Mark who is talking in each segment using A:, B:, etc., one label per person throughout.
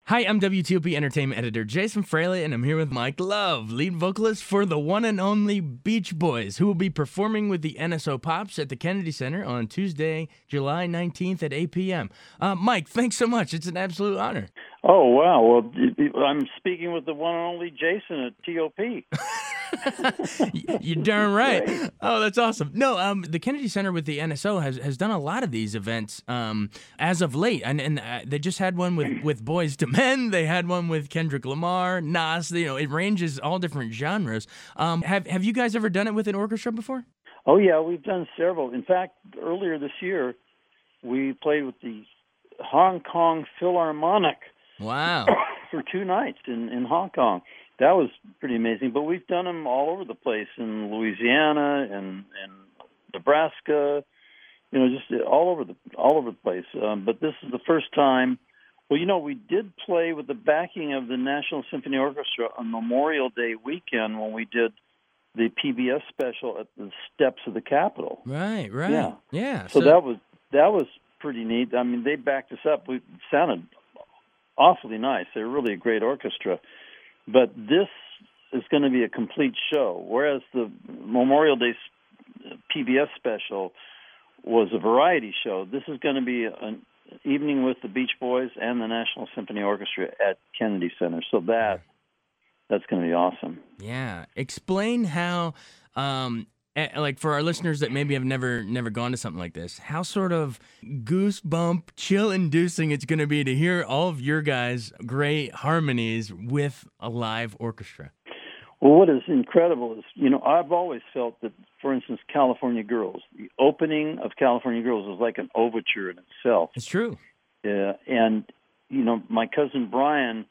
A: Hi, I'm WTOP Entertainment Editor Jason Fraley, and I'm here with Mike Love, lead vocalist for the one and only Beach Boys, who will be performing with the NSO Pops at the Kennedy Center on Tuesday, July 19th at 8 p.m. Mike, thanks so much. It's an absolute honor.
B: Oh, wow. Well, I'm speaking with the one and only Jason at TOP.
A: You're darn right.
B: Great.
A: Oh, that's awesome. No, the Kennedy Center with the NSO has done a lot of these events as of late, and they just had one with Boyz II Men. They had one with Kendrick Lamar, Nas. You know, it ranges all different genres. Have you guys ever done it with an orchestra before?
B: Oh, yeah, we've done several. In fact, earlier this year, we played with the Hong Kong Philharmonic.
A: Wow.
B: For 2 nights in Hong Kong. That was pretty amazing. But we've done them all over the place, in Louisiana and Nebraska, just all over the place. But this is the first time. Well, we did play with the backing of the National Symphony Orchestra on Memorial Day weekend when we did the PBS special at the steps of the Capitol.
A: Right. Yeah.
B: So that was pretty neat. I mean, they backed us up. We sounded awfully nice. They're really a great orchestra. But this is going to be a complete show, whereas the Memorial Day PBS special was a variety show. This is going to be an evening with the Beach Boys and the National Symphony Orchestra at Kennedy Center. So that's going to be awesome.
A: Yeah. Explain how, like for our listeners that maybe have never gone to something like this, how sort of goosebump, chill-inducing it's going to be to hear all of your guys' great harmonies with a live orchestra.
B: Well, what is incredible is, I've always felt that, for instance, California Girls, the opening of California Girls is like an overture in itself.
A: It's true.
B: Yeah, and, my cousin Brian,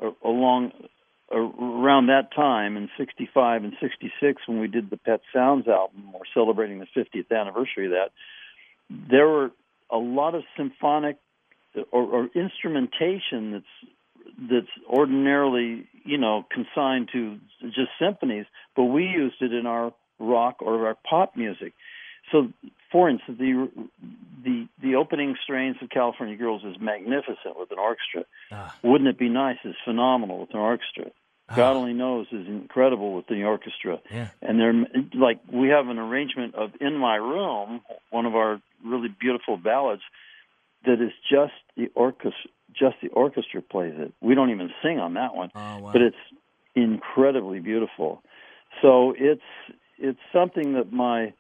B: around that time in 65 and 66 when we did the Pet Sounds album, we're celebrating the 50th anniversary of that, there were a lot of symphonic or instrumentation that's ordinarily, consigned to just symphonies, but we used it in our rock or our pop music. So, for instance, the opening strains of California Girls is magnificent with an orchestra. Wouldn't It Be Nice is phenomenal with an orchestra. God Only Knows is incredible with the orchestra.
A: Yeah.
B: And we have an arrangement of In My Room, one of our really beautiful ballads, that is just the orchestra plays it. We don't even sing on that one.
A: Oh, wow.
B: But it's incredibly beautiful. So it's something that my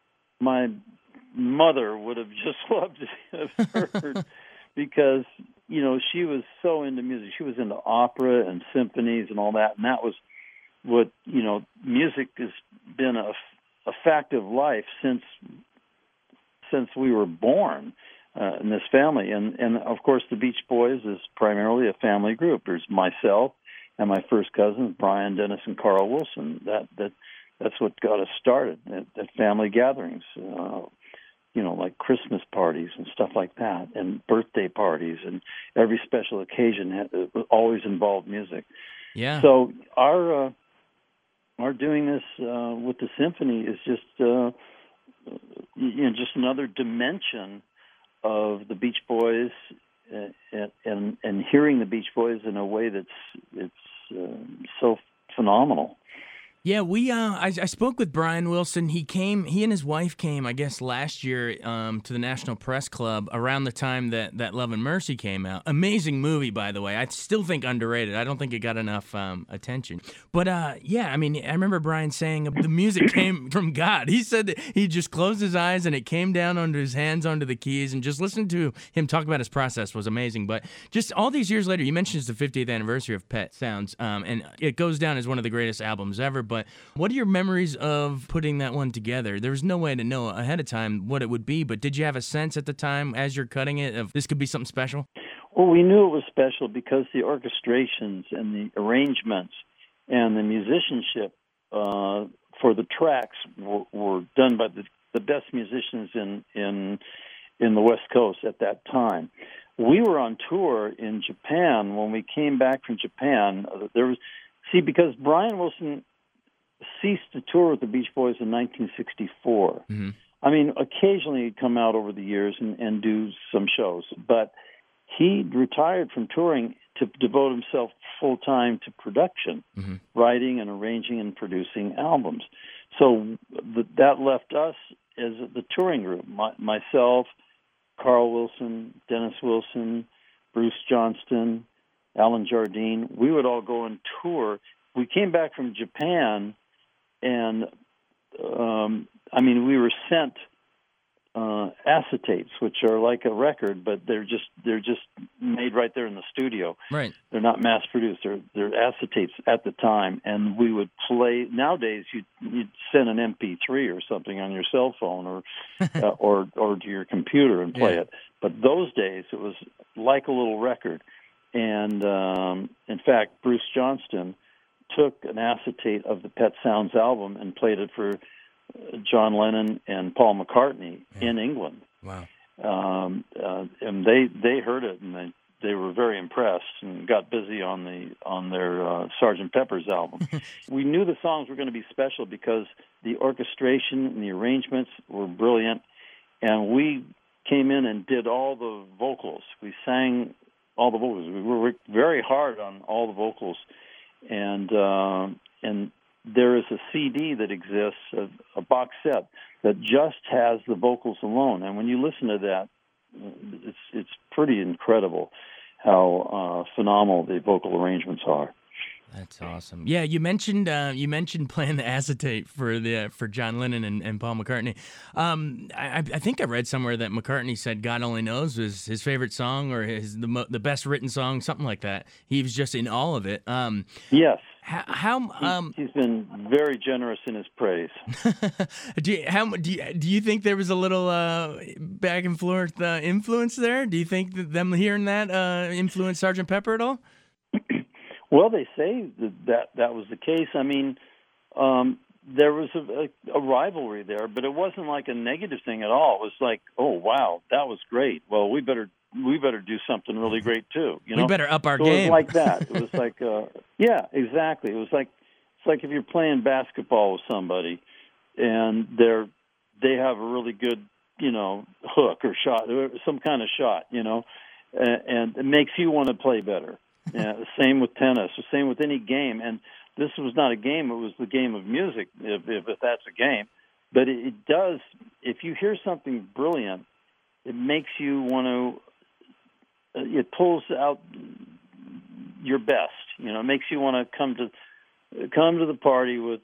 B: mother would have just loved to have heard because, she was so into music. She was into opera and symphonies and all that, and that was what, music has been a fact of life since we were born in this family. And of course, the Beach Boys is primarily a family group. There's myself and my first cousins, Brian, Dennis, and Carl Wilson. That's what got us started at family gatherings, like Christmas parties and stuff like that, and birthday parties, and every special occasion always involved music.
A: Yeah.
B: So our doing this with the symphony is just just another dimension of the Beach Boys, and hearing the Beach Boys in a way that's so phenomenal.
A: Yeah, I spoke with Brian Wilson. He and his wife came, I guess, last year to the National Press Club around the time that Love and Mercy came out. Amazing movie, by the way. I still think underrated. I don't think it got enough attention. But I remember Brian saying the music came from God. He said that he just closed his eyes and it came down onto his hands, onto the keys, and just listening to him talk about his process was amazing. But just all these years later, you mentioned it's the 50th anniversary of Pet Sounds, and it goes down as one of the greatest albums ever. But what are your memories of putting that one together? There was no way to know ahead of time what it would be, but did you have a sense at the time as you're cutting it of this could be something special?
B: Well, we knew it was special because the orchestrations and the arrangements and the musicianship for the tracks were done by the best musicians in the West Coast at that time. We were on tour in Japan. When we came back from Japan, because Brian Wilson ceased to tour with the Beach Boys in 1964.
A: Mm-hmm.
B: I mean, occasionally he'd come out over the years and do some shows, but he retired from touring to devote himself full time to production, writing and arranging and producing albums. So that left us as the touring group, myself, Carl Wilson, Dennis Wilson, Bruce Johnston, Alan Jardine. We would all go and tour. We came back from Japan, and we were sent acetates, which are like a record, but they're just made right there in the studio.
A: Right.
B: They're not mass produced. They're acetates at the time, and we would play. Nowadays, you'd send an MP3 or something on your cell phone or to your computer and play it. But those days, it was like a little record. And in fact, Bruce Johnston took an acetate of the Pet Sounds album and played it for John Lennon and Paul McCartney in England.
A: Wow.
B: And they heard it, and they were very impressed and got busy on their Sgt. Pepper's album. We knew the songs were going to be special because the orchestration and the arrangements were brilliant, and we came in and did all the vocals. We sang all the vocals. We worked very hard on all the vocals, and there is a CD that exists, a box set that just has the vocals alone. And when you listen to that, it's pretty incredible how phenomenal the vocal arrangements are.
A: That's awesome. Yeah, you mentioned playing the acetate for John Lennon and Paul McCartney. I think I read somewhere that McCartney said "God Only Knows" was his favorite song, or the best written song, something like that. He was just in all of it.
B: Yes.
A: He's
B: been very generous in his praise.
A: Do you think there was a little back and forth influence there? Do you think that them hearing that influenced Sgt. Pepper at all?
B: Well, they say that was the case. I mean, there was a rivalry there, but it wasn't like a negative thing at all. It was like, oh wow, that was great. Well, we better do something really great too. You know,
A: we better up our
B: game. It was like that. It was like, yeah, exactly. It's like if you're playing basketball with somebody, and they have a really good, hook or shot, or some kind of shot, and it makes you want to play better. Yeah, the same with tennis, the same with any game. And this was not a game; it was the game of music, if that's a game. But it does. If you hear something brilliant, it makes you want to. It pulls out your best. It makes you want to come to the party with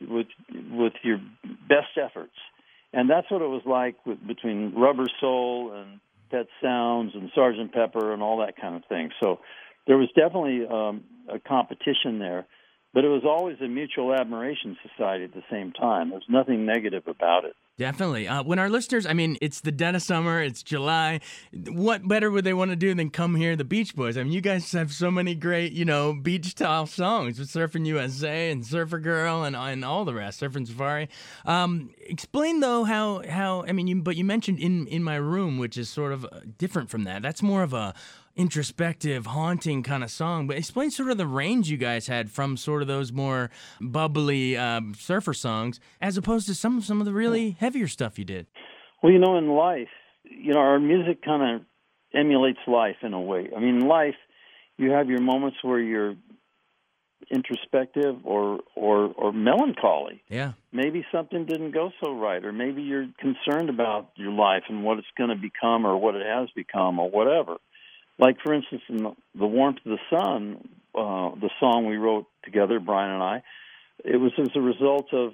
B: your best efforts. And that's what it was like between Rubber Soul and Pet Sounds and Sgt. Pepper and all that kind of thing. So there was definitely a competition there, but it was always a mutual admiration society at the same time. There's nothing negative about it.
A: Definitely. When our listeners, it's the dead of summer, it's July, what better would they want to do than come hear the Beach Boys? I mean, you guys have so many great, beach-style songs with Surfing USA and Surfer Girl and all the rest, Surfing Safari. Explain, though, how you mentioned In My Room, which is sort of different from that. That's more of a introspective, haunting kind of song. But explain sort of the range you guys had from sort of those more bubbly surfer songs, as opposed to some of the really heavier stuff you did.
B: Well, in life, our music kind of emulates life in a way. I mean, in life, you have your moments where you're introspective or melancholy.
A: Yeah. Maybe
B: something didn't go so right, or maybe you're concerned about your life and what it's going to become or what it has become or whatever. Like, for instance, in The Warmth of the Sun, the song we wrote together, Brian and I, it was as a result of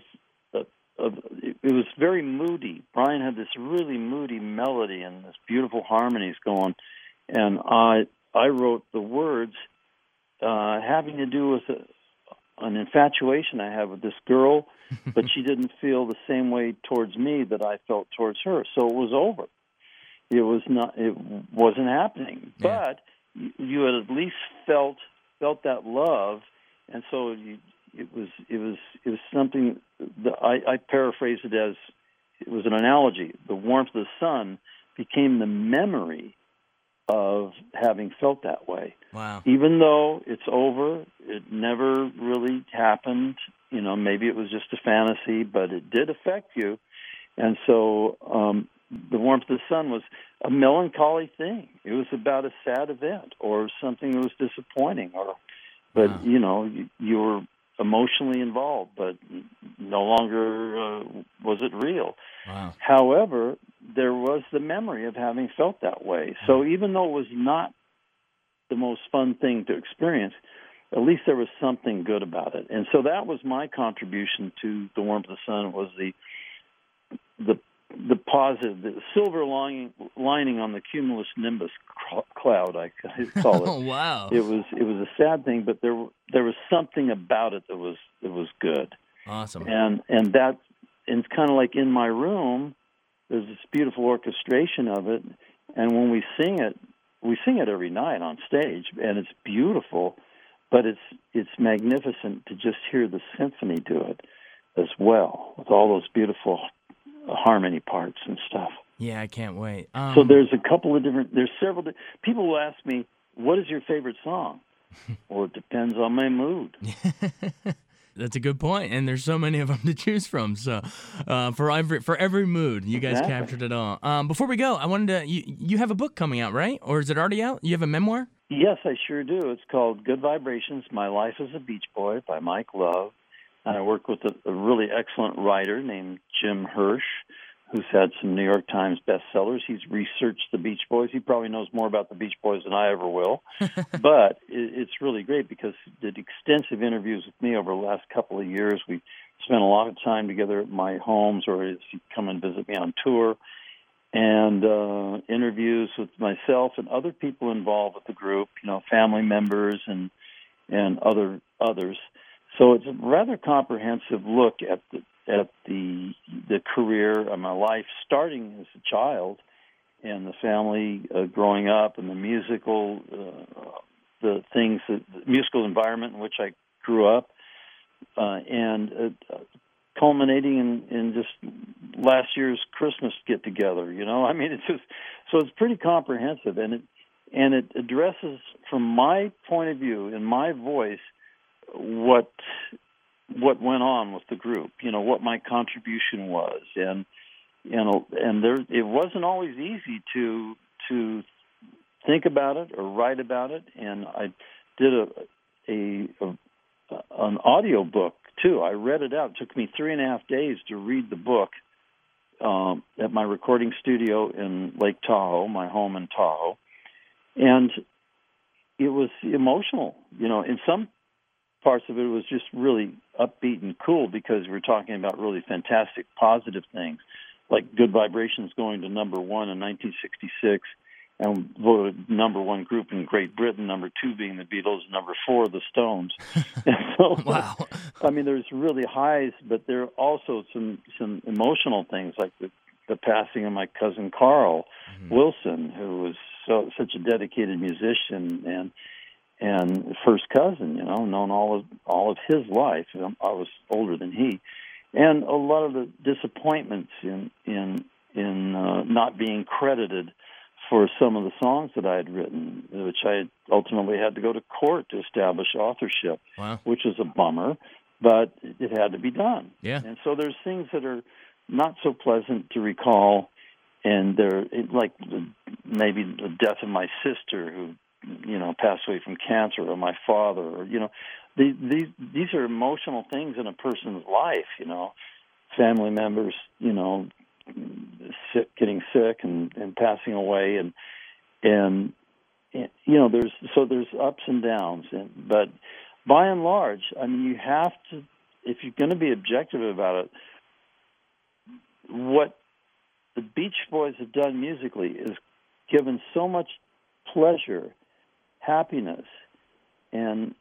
B: it was very moody. Brian had this really moody melody and this beautiful harmonies going, and I wrote the words having to do with an infatuation I had with this girl, but she didn't feel the same way towards me that I felt towards her. So it was over. It wasn't happening. Yeah. But you had at least felt that love, and so it was something that I paraphrase it as, it was an analogy. The warmth of the sun became the memory of having felt that way.
A: Wow.
B: Even though it's over, it never really happened. Maybe it was just a fantasy, but it did affect you. And so The Warmth of the Sun was a melancholy thing. It was about a sad event or something that was disappointing, but
A: Wow.
B: you were emotionally involved, but no longer was it real.
A: Wow.
B: However, there was the memory of having felt that way. So even though it was not the most fun thing to experience, at least there was something good about it. And so that was my contribution to The Warmth of the Sun, was the positive, the silver lining on the cumulus nimbus cloud, I call it.
A: Oh, wow.
B: It was a sad thing, but there was something about it that was good.
A: Awesome.
B: And it's kind of like in my room, there's this beautiful orchestration of it, and when we sing it every night on stage, and it's beautiful, but it's magnificent to just hear the symphony do it as well, with all those beautiful harmony parts and stuff.
A: Yeah, I can't wait.
B: So there's several. People will ask me, "What is your favorite song?" Well, it depends on my mood.
A: That's a good point, and there's so many of them to choose from. So, for every mood, you guys
B: Exactly.
A: captured it all. Before we go, I wanted to. You have a book coming out, right? Or is it already out? You have a memoir?
B: Yes, I sure do. It's called Good Vibrations: My Life as a Beach Boy by Mike Love. And I work with a really excellent writer named Jim Hirsch, who's had some New York Times bestsellers. He's researched the Beach Boys. He probably knows more about the Beach Boys than I ever will. But it's really great because he did extensive interviews with me over the last couple of years. We spent a lot of time together at my homes, or he'd come and visit me on tour, and interviews with myself and other people involved with the group, family members and others. So it's a rather comprehensive look at the career of my life, starting as a child, and the family growing up, and the musical musical environment in which I grew up, and culminating in just last year's Christmas get together. I mean, it's pretty comprehensive, and it addresses, from my point of view, in my voice, what went on with the group, what my contribution was, and there, it wasn't always easy to think about it or write about it, and I did an audio book too. I read it out. It took me 3.5 days to read the book at my recording studio in Lake Tahoe, my home in Tahoe, and it was emotional. In some parts of it was just really upbeat and cool because we're talking about really fantastic, positive things, like Good Vibrations going to number 1 in 1966 and voted number 1 group in Great Britain, number 2 being the Beatles, number 4 the Stones. And so,
A: Wow.
B: I mean, there's really highs, but there are also some emotional things, like the passing of my cousin Carl Wilson, who was such a dedicated musician and first cousin, known all of his life. I was older than he, and a lot of the disappointments in not being credited for some of the songs that I had written, which I ultimately had to go to court to establish authorship.
A: Wow.
B: Which was a bummer, but it had to be done.
A: Yeah.
B: And so there's things that are not so pleasant to recall, and they're like maybe the death of my sister, who passed away from cancer, or my father, or these are emotional things in a person's life. Family members, getting sick and passing away, and there's ups and downs, but by and large, I mean, you have to, if you're going to be objective about it, what the Beach Boys have done musically is given so much pleasure, happiness, and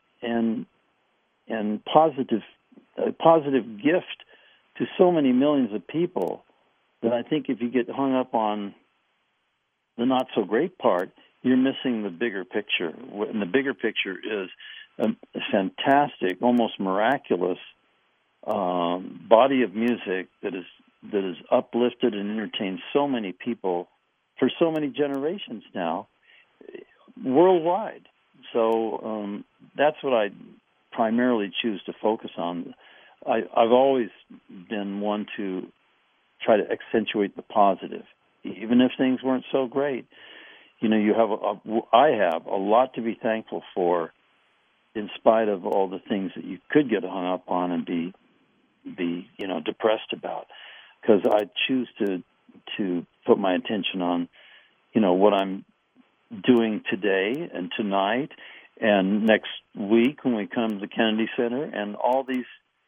B: positive gift to so many millions of people that I think if you get hung up on the not so great part, you're missing the bigger picture. And the bigger picture is a fantastic, almost miraculous body of music that is uplifted and entertained so many people for so many generations now, worldwide. So that's what I primarily choose to focus on. I've always been one to try to accentuate the positive even if things weren't so great. You know, I have a lot to be thankful for, in spite of all the things that you could get hung up on and be depressed about, because I choose to put my attention on, what I'm doing today and tonight and next week when we come to the Kennedy Center and all these,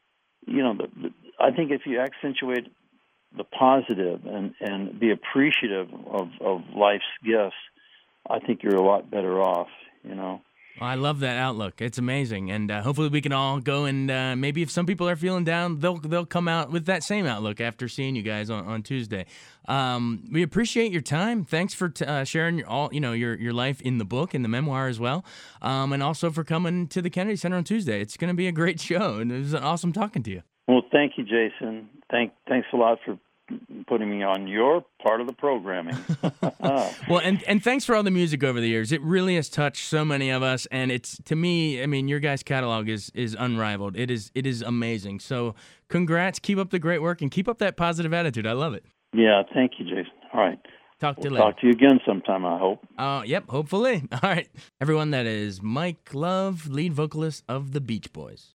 B: I think if you accentuate the positive and be appreciative of life's gifts, I think you're a lot better off,
A: Well, I love that outlook. It's amazing, and hopefully we can all go and maybe if some people are feeling down, they'll come out with that same outlook after seeing you guys on Tuesday. We appreciate your time. Thanks for sharing your life in the book, in the memoir as well, and also for coming to the Kennedy Center on Tuesday. It's going to be a great show, and it was awesome talking to you.
B: Well, thank you, Jason. Thanks a lot for putting me on your part of the programming.
A: Well, and thanks for all the music over the years. It really has touched so many of us, and it's, to me, I mean, your guys' catalog is unrivaled. It is amazing. So congrats, keep up the great work, and keep up that positive attitude. I love it.
B: Yeah, thank you, Jason. All right.
A: Talk to you later.
B: Talk to you again sometime, I hope.
A: Yep, hopefully. All right. Everyone, that is Mike Love, lead vocalist of the Beach Boys.